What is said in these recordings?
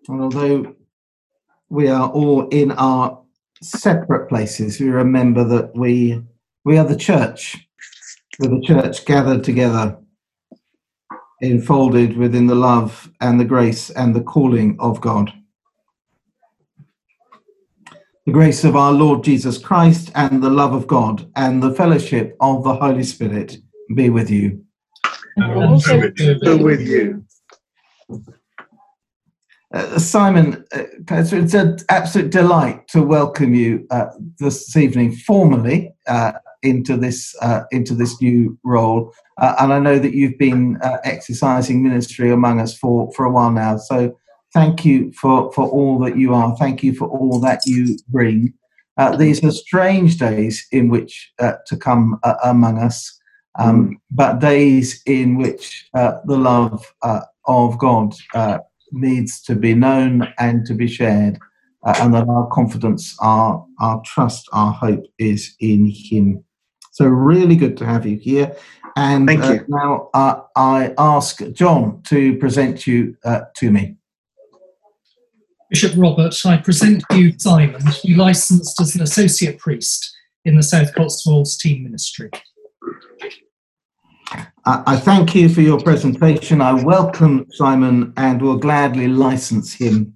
And although we are all in our separate places, we remember that we are the church. We're the church gathered together, enfolded within the love and the grace and the calling of God. The grace of our Lord Jesus Christ and the love of God and the fellowship of the Holy Spirit be with you. And also with you. Simon, it's an absolute delight to welcome you this evening formally into this new role. And I know that you've been exercising ministry among us for a while now. So thank you for all that you are. Thank you for all that you bring. These are strange days in which to come among us, but days in which the love of God needs to be known and to be shared, and that our confidence, our trust, our hope is in Him. So really good to have you here. And Thank you. Now I ask John to present you to me. Bishop Robert, I present you Simon, who licensed as an associate priest in the South Cotswolds Team Ministry. I thank you for your presentation. I welcome Simon and will gladly license him.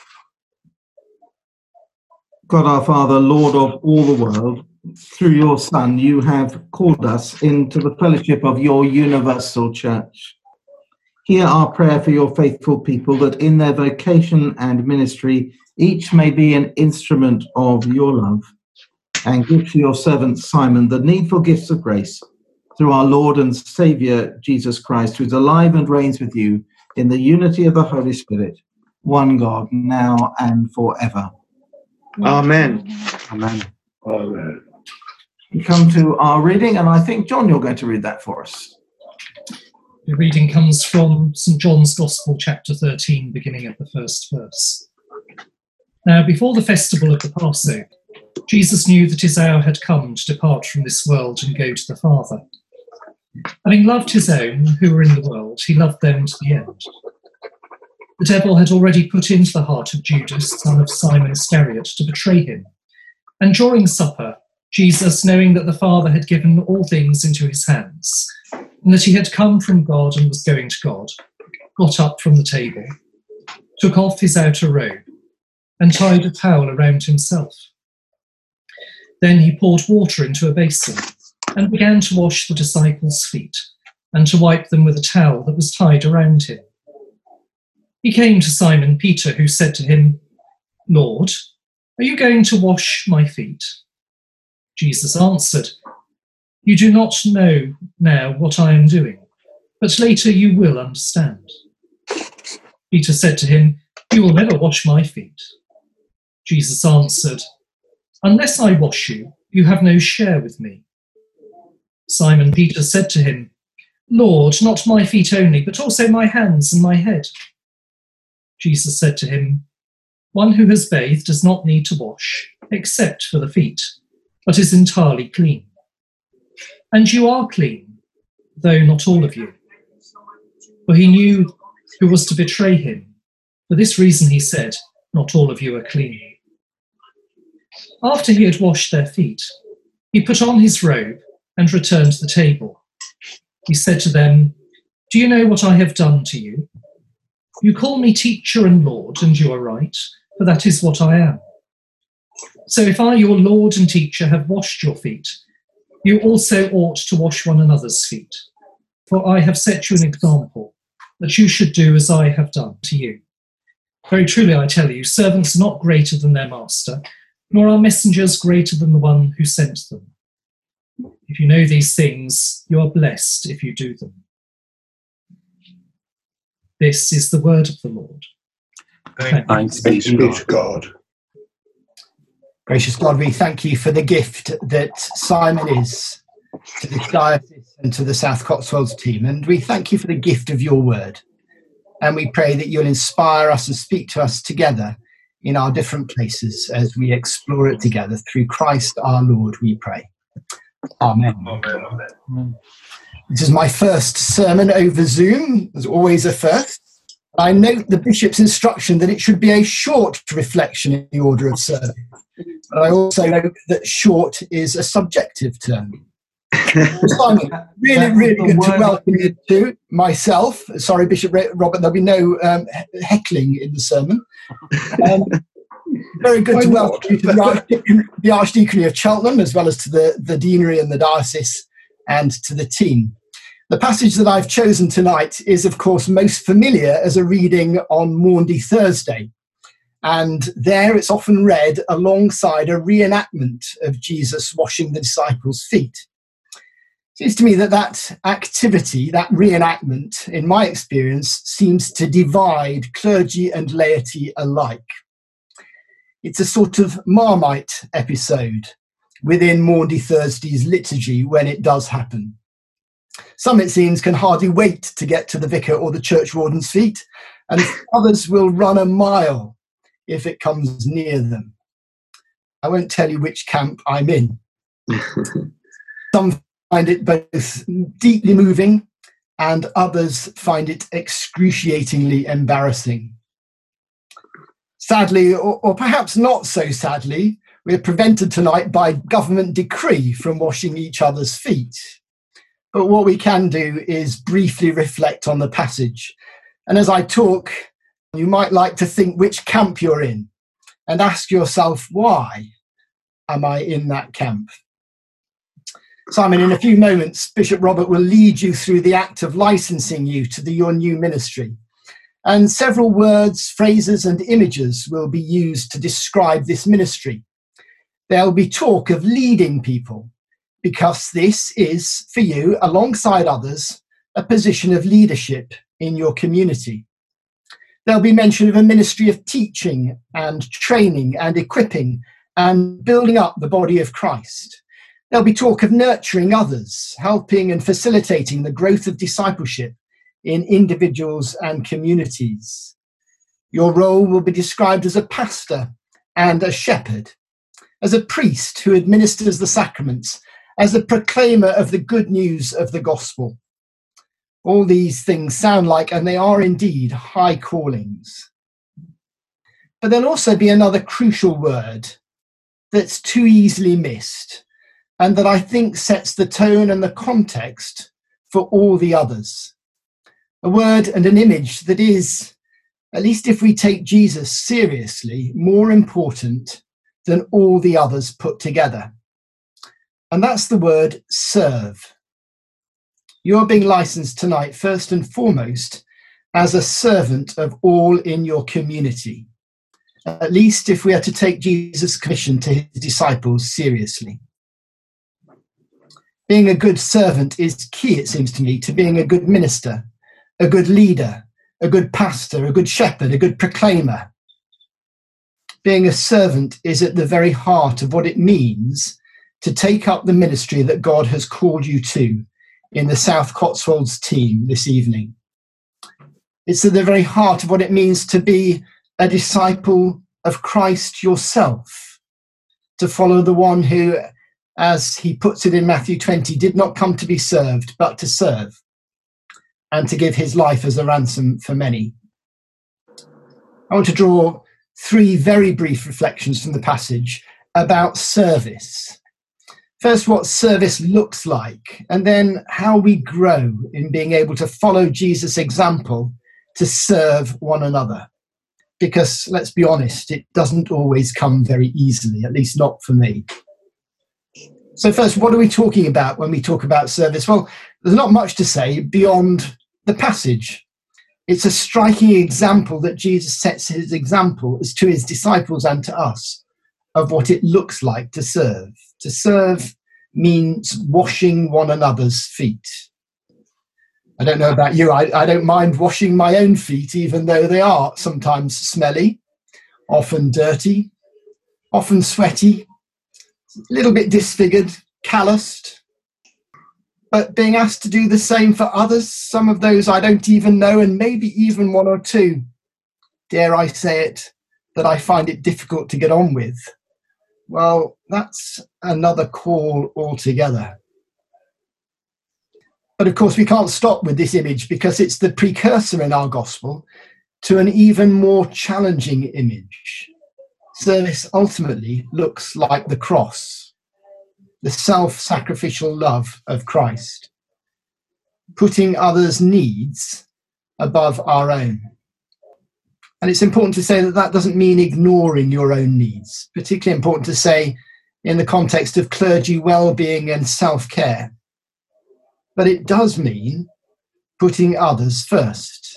God our Father, Lord of all the world, through your Son, you have called us into the fellowship of your universal church. Hear our prayer for your faithful people, that in their vocation and ministry, each may be an instrument of your love, and give to your servant Simon the needful gifts of grace, through our Lord and Saviour, Jesus Christ, who is alive and reigns with you in the unity of the Holy Spirit, one God, now and forever. Amen. Amen. Amen. We come to our reading, and I think, John, you're going to read that for us. The reading comes from St. John's Gospel, chapter 13, beginning at the first verse. Now, before the festival of the Passover, Jesus knew that his hour had come to depart from this world and go to the Father. Having loved his own who were in the world, he loved them to the end. The devil had already put into the heart of Judas, son of Simon Iscariot, to betray him. And during supper, Jesus, knowing that the Father had given all things into his hands, and that he had come from God and was going to God, got up from the table, took off his outer robe, and tied a towel around himself. Then he poured water into a basin and began to wash the disciples' feet and to wipe them with a towel that was tied around him. He came to Simon Peter, who said to him, "Lord, are you going to wash my feet?" Jesus answered, "You do not know now what I am doing, but later you will understand." Peter said to him, "You will never wash my feet." Jesus answered, "Unless I wash you, you have no share with me." Simon Peter said to him, "Lord, not my feet only, but also my hands and my head." Jesus said to him, "One who has bathed does not need to wash, except for the feet, but is entirely clean. And you are clean, though not all of you." For he knew who was to betray him. For this reason he said, "Not all of you are clean." After he had washed their feet, he put on his robe and returned to the table. He said to them, "Do you know what I have done to you? You call me teacher and Lord, and you are right, for that is what I am. So if I, your Lord and teacher, have washed your feet, you also ought to wash one another's feet. For I have set you an example, that you should do as I have done to you. Very truly I tell you, servants are not greater than their master, nor are messengers greater than the one who sent them. If you know these things, you are blessed if you do them." This is the word of the Lord. Thanks be to God. Gracious God, we thank you for the gift that Simon is to this diocese and to the South Cotswolds team. And we thank you for the gift of your word. And we pray that you'll inspire us and speak to us together in our different places as we explore it together. Through Christ our Lord, we pray. Amen. Amen. This is my first sermon over Zoom. There's always a first. I note the bishop's instruction that it should be a short reflection in the order of service. But I also note that short is a subjective term. Simon, really good to welcome you to myself. Sorry, Bishop Robert, there'll be no heckling in the sermon. Very good to welcome you to the Archdeaconry of Cheltenham, as well as to the Deanery and the Diocese, and to the team. The passage that I've chosen tonight is, of course, most familiar as a reading on Maundy Thursday. And there it's often read alongside a reenactment of Jesus washing the disciples' feet. It seems to me that activity, that reenactment, in my experience, seems to divide clergy and laity alike. It's a sort of Marmite episode within Maundy Thursday's liturgy when it does happen. Some, it seems, can hardly wait to get to the vicar or the churchwarden's feet, and others will run a mile if it comes near them. I won't tell you which camp I'm in. Some find it both deeply moving, and others find it excruciatingly embarrassing. Sadly, or perhaps not so sadly, we're prevented tonight by government decree from washing each other's feet. But what we can do is briefly reflect on the passage. And as I talk, you might like to think which camp you're in and ask yourself, why am I in that camp? Simon, in a few moments, Bishop Robert will lead you through the act of licensing you to your new ministry. And several words, phrases, and images will be used to describe this ministry. There'll be talk of leading people, because this is, for you, alongside others, a position of leadership in your community. There'll be mention of a ministry of teaching and training and equipping and building up the body of Christ. There'll be talk of nurturing others, helping and facilitating the growth of discipleship in individuals and communities. Your role will be described as a pastor and a shepherd, as a priest who administers the sacraments, as a proclaimer of the good news of the gospel. All these things sound like, and they are indeed, high callings. But there'll also be another crucial word that's too easily missed, and that I think sets the tone and the context for all the others. A word and an image that is, at least if we take Jesus seriously, more important than all the others put together. And that's the word serve. You are being licensed tonight, first and foremost, as a servant of all in your community, at least if we are to take Jesus' commission to his disciples seriously. Being a good servant is key, it seems to me, to being a good minister, a good leader, a good pastor, a good shepherd, a good proclaimer. Being a servant is at the very heart of what it means to take up the ministry that God has called you to in the South Cotswolds team this evening. It's at the very heart of what it means to be a disciple of Christ yourself, to follow the one who, as he puts it in Matthew 20, did not come to be served, but to serve, and to give his life as a ransom for many. I want to draw three very brief reflections from the passage about service. First, what service looks like, and then how we grow in being able to follow Jesus' example to serve one another. Because, let's be honest, it doesn't always come very easily, at least not for me. So first, what are we talking about when we talk about service? Well, there's not much to say beyond the passage. It's a striking example that Jesus sets his example as to his disciples and to us of what it looks like to serve. To serve means washing one another's feet. I don't know about you, I don't mind washing my own feet, even though they are sometimes smelly, often dirty, often sweaty, a little bit disfigured, calloused. But being asked to do the same for others, some of those I don't even know, and maybe even one or two, dare I say it, that I find it difficult to get on with, well, that's another call altogether. But of course, we can't stop with this image because it's the precursor in our gospel to an even more challenging image. Service ultimately looks like the cross, the self-sacrificial love of Christ, putting others' needs above our own. And it's important to say that that doesn't mean ignoring your own needs, particularly important to say in the context of clergy well-being and self-care. But it does mean putting others first.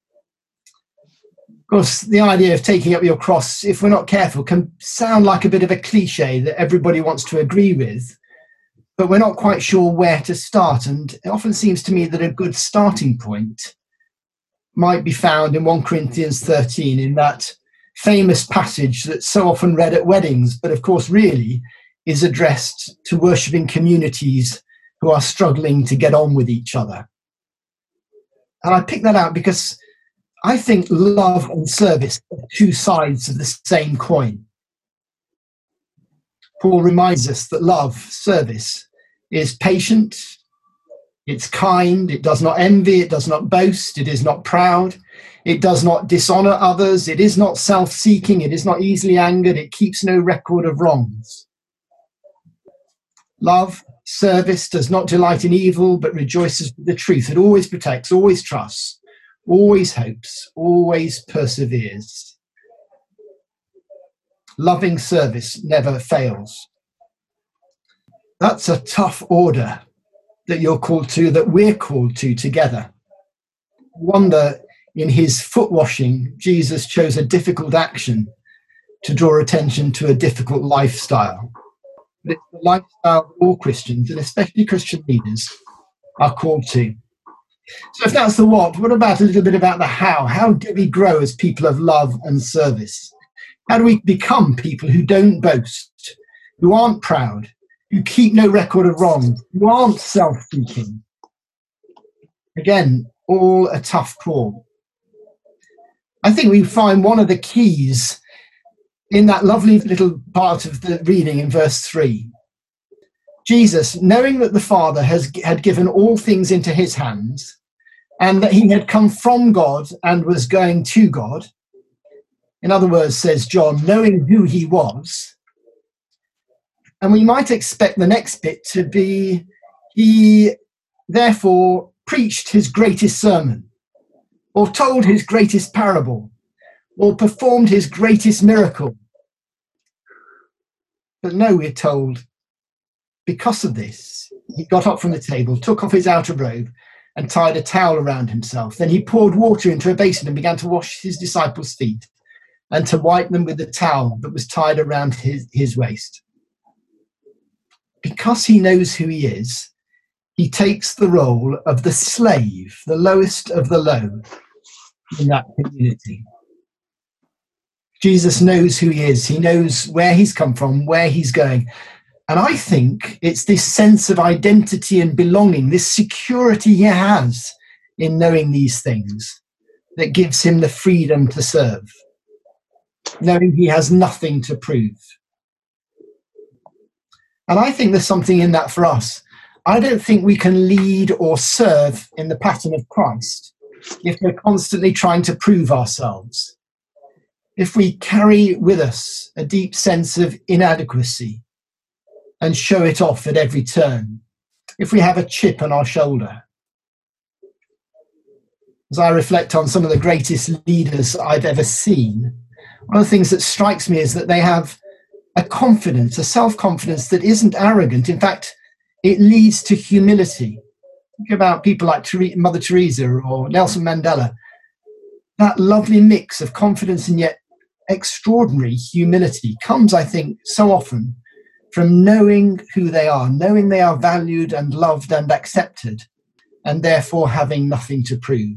Of course, the idea of taking up your cross, if we're not careful, can sound like a bit of a cliche that everybody wants to agree with, but we're not quite sure where to start. And it often seems to me that a good starting point might be found in 1 Corinthians 13, in that famous passage that's so often read at weddings, but of course really is addressed to worshipping communities who are struggling to get on with each other. And I pick that out because I think love and service are two sides of the same coin. Paul reminds us that love, service, is patient, it's kind, it does not envy, it does not boast, it is not proud, it does not dishonor others, it is not self-seeking, it is not easily angered, it keeps no record of wrongs. Love, service does not delight in evil, but rejoices with the truth. It always protects, always trusts, always hopes, always perseveres. Loving service never fails. That's a tough order that you're called to, that we're called to together. I wonder, in his foot washing, Jesus chose a difficult action to draw attention to a difficult lifestyle. But it's the lifestyle all Christians, and especially Christian leaders, are called to. So if that's the what about a little bit about the how? How do we grow as people of love and service? How do we become people who don't boast, who aren't proud, who keep no record of wrong, who aren't self-seeking? Again, all a tough call. I think we find one of the keys in that lovely little part of the reading in verse 3. Jesus, knowing that the Father had given all things into his hands, and that he had come from God and was going to God. In other words, says John, knowing who he was. And we might expect the next bit to be, he therefore preached his greatest sermon, or told his greatest parable, or performed his greatest miracle. But no, we're told, because of this, he got up from the table, took off his outer robe, and tied a towel around himself. Then he poured water into a basin and began to wash his disciples' feet and to wipe them with the towel that was tied around his waist. Because he knows who he is, he takes the role of the slave, the lowest of the low in that community. Jesus knows who he is. He knows where he's come from, where he's going. And I think it's this sense of identity and belonging, this security he has in knowing these things, that gives him the freedom to serve, knowing he has nothing to prove. And I think there's something in that for us. I don't think we can lead or serve in the pattern of Christ if we're constantly trying to prove ourselves. If we carry with us a deep sense of inadequacy and show it off at every turn, if we have a chip on our shoulder. As I reflect on some of the greatest leaders I've ever seen, one of the things that strikes me is that they have a confidence, a self-confidence that isn't arrogant. In fact, it leads to humility. Think about people like Mother Teresa or Nelson Mandela. That lovely mix of confidence and yet extraordinary humility comes, I think, so often from knowing who they are, knowing they are valued and loved and accepted, and therefore having nothing to prove.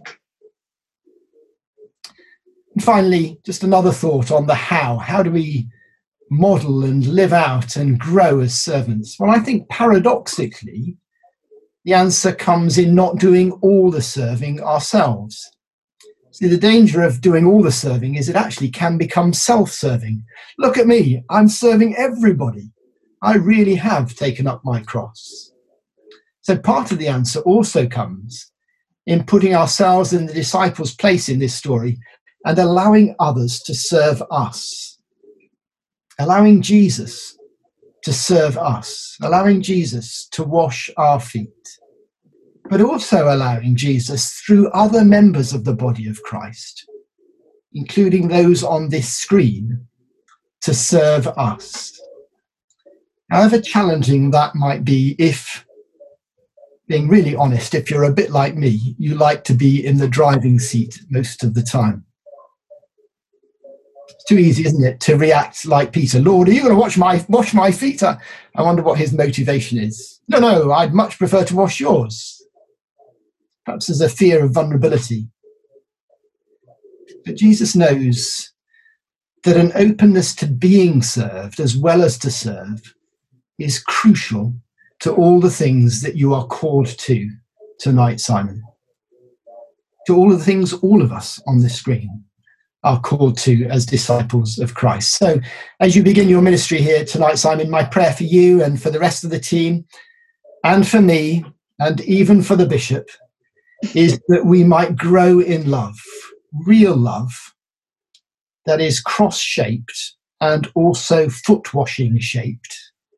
And finally, just another thought on the how. How do we model and live out and grow as servants? Well, I think paradoxically, the answer comes in not doing all the serving ourselves. See, the danger of doing all the serving is it actually can become self-serving. Look at me, I'm serving everybody. I really have taken up my cross. So part of the answer also comes in putting ourselves in the disciples' place in this story and allowing others to serve us, allowing Jesus to serve us, allowing Jesus to wash our feet, but also allowing Jesus through other members of the body of Christ, including those on this screen, to serve us. However challenging that might be, if, being really honest, if you're a bit like me, you like to be in the driving seat most of the time. It's too easy, isn't it, to react like Peter. Lord, are you going to wash my feet? I wonder what his motivation is. No, I'd much prefer to wash yours. Perhaps there's a fear of vulnerability. But Jesus knows that an openness to being served as well as to serve is crucial to all the things that you are called to tonight, Simon. To all of the things all of us on this screen are called to as disciples of Christ. So as you begin your ministry here tonight, Simon, my prayer for you and for the rest of the team and for me and even for the bishop is that we might grow in love, real love, that is cross-shaped and also foot-washing shaped,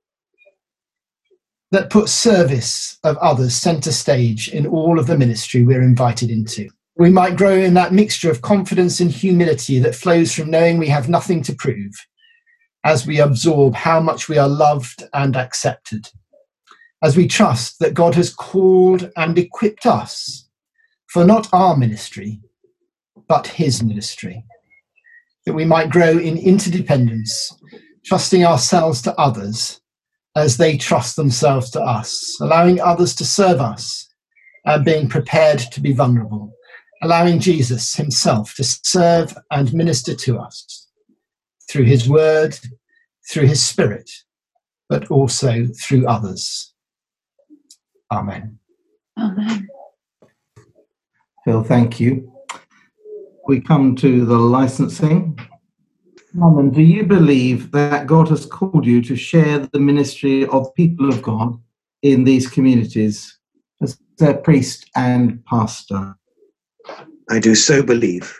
that puts service of others centre stage in all of the ministry we're invited into. We might grow in that mixture of confidence and humility that flows from knowing we have nothing to prove as we absorb how much we are loved and accepted, as we trust that God has called and equipped us for not our ministry, but his ministry, that we might grow in interdependence, trusting ourselves to others as they trust themselves to us, allowing others to serve us and being prepared to be vulnerable, allowing Jesus himself to serve and minister to us through his word, through his spirit, but also through others. Amen. Amen. Phil, thank you. We come to the licensing. Simon, do you believe that God has called you to share the ministry of people of God in these communities as their priest and pastor? I do so believe.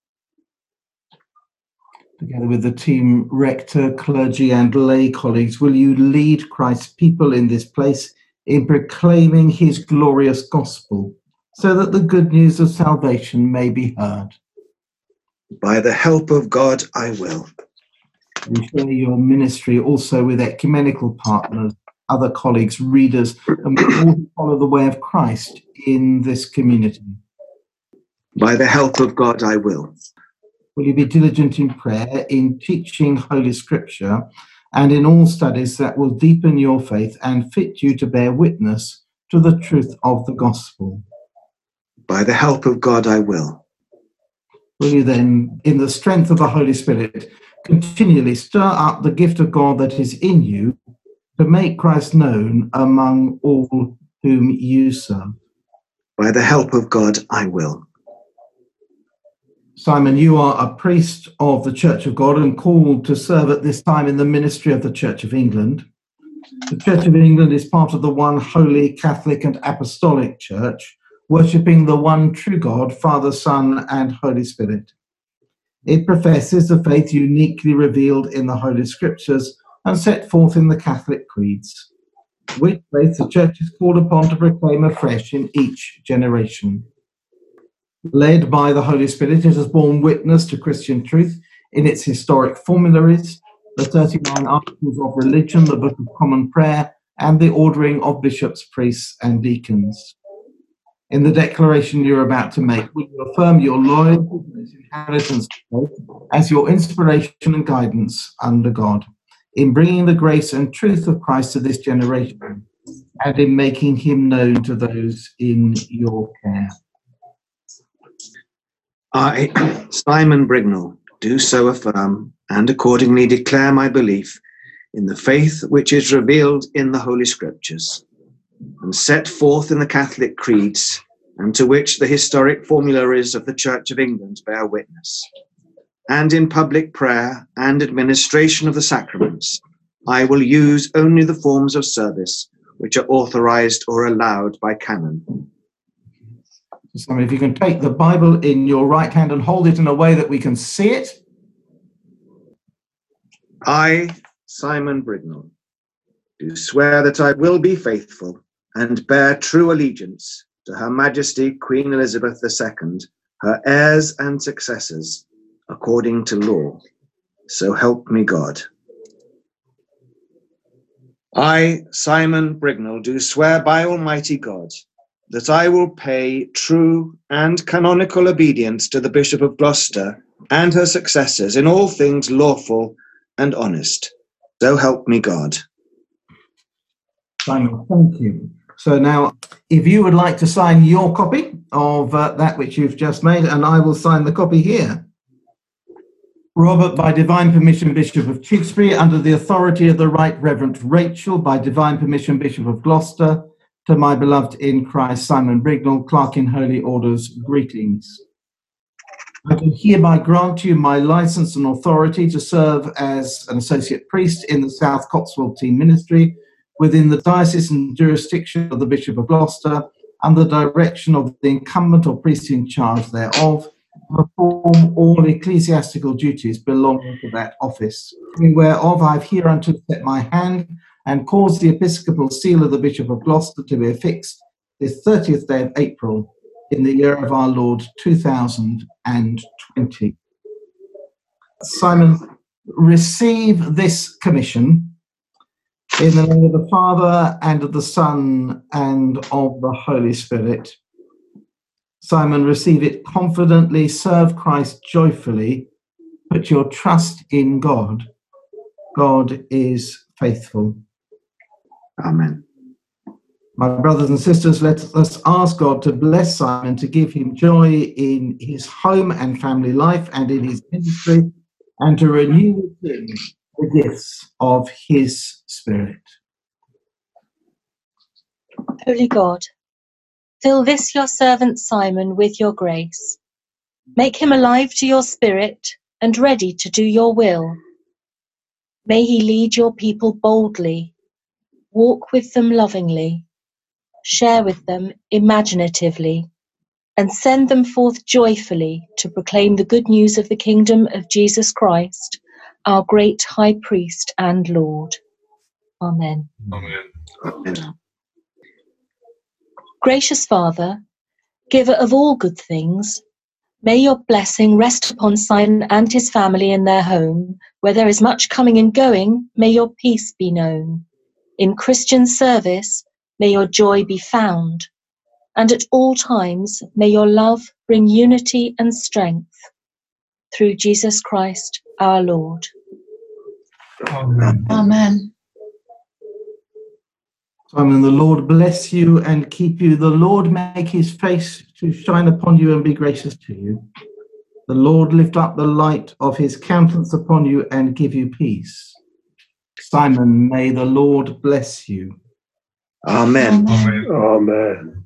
Together with the team, rector, clergy and lay colleagues, will you lead Christ's people in this place in proclaiming his glorious gospel so that the good news of salvation may be heard? By the help of God, I will. You share your ministry also with ecumenical partners, other colleagues, readers, and with all who follow the way of Christ in this community. By the help of God, I will. Will you be diligent in prayer, in teaching Holy Scripture, and in all studies that will deepen your faith and fit you to bear witness to the truth of the gospel? By the help of God, I will. Will you then, in the strength of the Holy Spirit, continually stir up the gift of God that is in you to make Christ known among all whom you serve? By the help of God, I will. Simon, you are a priest of the Church of God and called to serve at this time in the ministry of the Church of England. The Church of England is part of the one holy Catholic and Apostolic Church, worshipping the one true God, Father, Son, and Holy Spirit. It professes the faith uniquely revealed in the Holy Scriptures and set forth in the Catholic creeds, which faith the Church is called upon to proclaim afresh in each generation. Led by the Holy Spirit, it has borne witness to Christian truth in its historic formularies, the 39 Articles of Religion, the Book of Common Prayer, and the ordering of bishops, priests, and deacons. In the declaration you're about to make, will you affirm your loyalty to this inheritance of faith as your inspiration and guidance under God, in bringing the grace and truth of Christ to this generation, and in making him known to those in your care? I, Simon Brignall, do so affirm and accordingly declare my belief in the faith which is revealed in the Holy Scriptures and set forth in the Catholic creeds, and to which the historic formularies of the Church of England bear witness. And in public prayer and administration of the sacraments, I will use only the forms of service which are authorized or allowed by canon. Simon, if you can take the Bible in your right hand and hold it in a way that we can see it. I, Simon Brignall, do swear that I will be faithful and bear true allegiance to Her Majesty Queen Elizabeth II, her heirs and successors, according to law. So help me God. I, Simon Brignall, do swear by Almighty God that I will pay true and canonical obedience to the Bishop of Gloucester and her successors in all things lawful and honest. So help me God. Simon, thank you. So now, if you would like to sign your copy of that which you've just made, and I will sign the copy here. Robert, by divine permission, Bishop of Tewkesbury, under the authority of the Right Reverend Rachel, by divine permission, Bishop of Gloucester, to my beloved in Christ, Simon Brignall, Clerk in Holy Orders, greetings. I do hereby grant you my license and authority to serve as an associate priest in the South Cotswold Team Ministry within the diocese and jurisdiction of the Bishop of Gloucester and the direction of the incumbent or priest in charge thereof, perform all ecclesiastical duties belonging to that office, whereof I have hereunto set my hand and caused the episcopal seal of the Bishop of Gloucester to be affixed this 30th day of April in the year of our Lord 2020. Simon, receive this commission in the name of the Father and of the Son and of the Holy Spirit. Simon, receive it confidently, serve Christ joyfully, put your trust in God. God is faithful. Amen. My brothers and sisters, let us ask God to bless Simon, to give him joy in his home and family life and in his ministry, and to renew within him the gifts of his Spirit. Holy God, fill this your servant Simon with your grace. Make him alive to your Spirit and ready to do your will. May he lead your people boldly, walk with them lovingly, share with them imaginatively, and send them forth joyfully to proclaim the good news of the kingdom of Jesus Christ, our great High Priest and Lord. Amen. Amen. Amen. Gracious Father, giver of all good things, may your blessing rest upon Simon and his family in their home. Where there is much coming and going, may your peace be known. In Christian service, may your joy be found. And at all times, may your love bring unity and strength. Through Jesus Christ, our Lord. Amen. Amen. Simon, the Lord bless you and keep you. The Lord make his face to shine upon you and be gracious to you. The Lord lift up the light of his countenance upon you and give you peace. Simon, may the Lord bless you. Amen. Amen. Amen.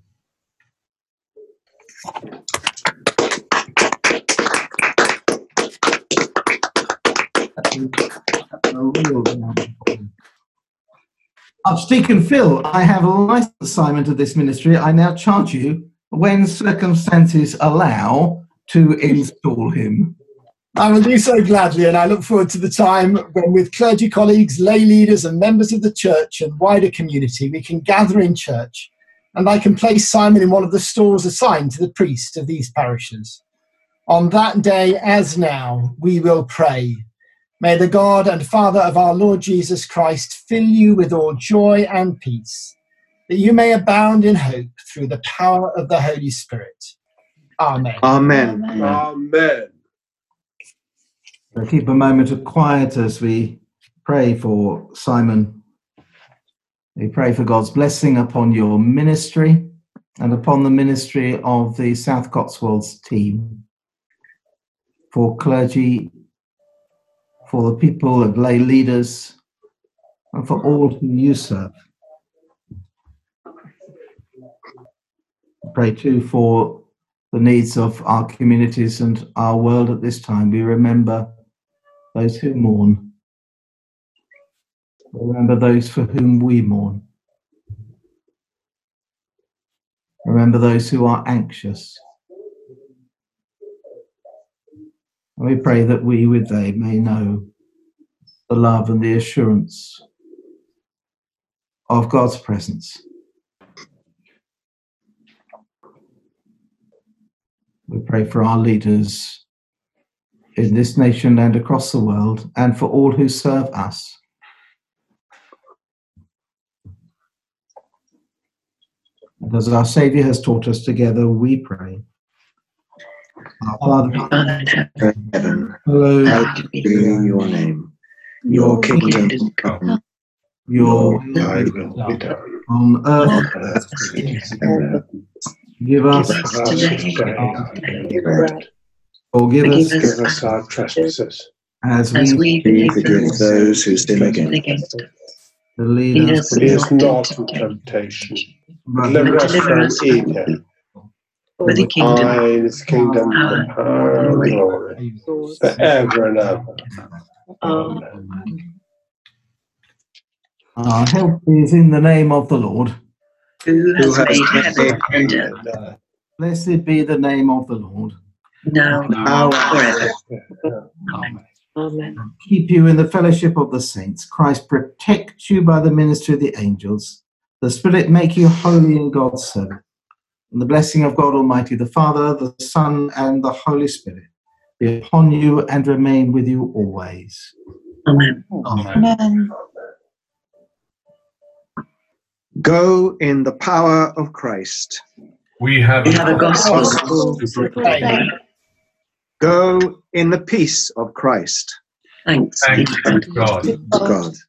Archdeacon Phil, I have licensed Simon to this ministry. I now charge you, when circumstances allow, to install him. I will do so gladly, and I look forward to the time when, with clergy colleagues, lay leaders and members of the church and wider community, we can gather in church, and I can place Simon in one of the stalls assigned to the priest of these parishes. On that day, as now, we will pray. May the God and Father of our Lord Jesus Christ fill you with all joy and peace, that you may abound in hope through the power of the Holy Spirit. Amen. Amen. Amen. So keep a moment of quiet as we pray for Simon. We pray for God's blessing upon your ministry and upon the ministry of the South Cotswolds team, for clergy, for the people and lay leaders, and for all who you serve. Pray too for the needs of our communities and our world at this time. We remember those who mourn. Remember those for whom we mourn. Remember those who are anxious. And we pray that we with they may know the love and the assurance of God's presence. We pray for our leaders in this nation and across the world, and for all who serve us. And as our Saviour has taught us, together we pray. Our Father in heaven, hallowed be your name. Your kingdom come. your Thy will will be done on on earth. earth as it is in heaven. Give us, Give us this day our daily bread. forgive us Forgive us our trespasses, as as we we Forgive those who sin against us. against us. lead Lead us, us lead us not not into into temptation, but deliver us deliver from us from evil. For the kingdom, Thine is the kingdom, the power, and the glory, forever and ever. Amen. our help is in the name of the Lord. who Who has has made made heaven and heaven earth, Blessed be the name of the Lord. now now forever. Amen. Amen. Keep you in the fellowship of the saints. Christ protect you by the ministry of the angels. The Spirit make you holy in God's service. And the blessing of God Almighty, the Father, the Son, and the Holy Spirit be upon you and remain with you always. Amen. Amen. Go in the power of Christ. We have We have a gospel to proclaim. Go in the peace of Christ. Thanks be Thanks to to God. God. God.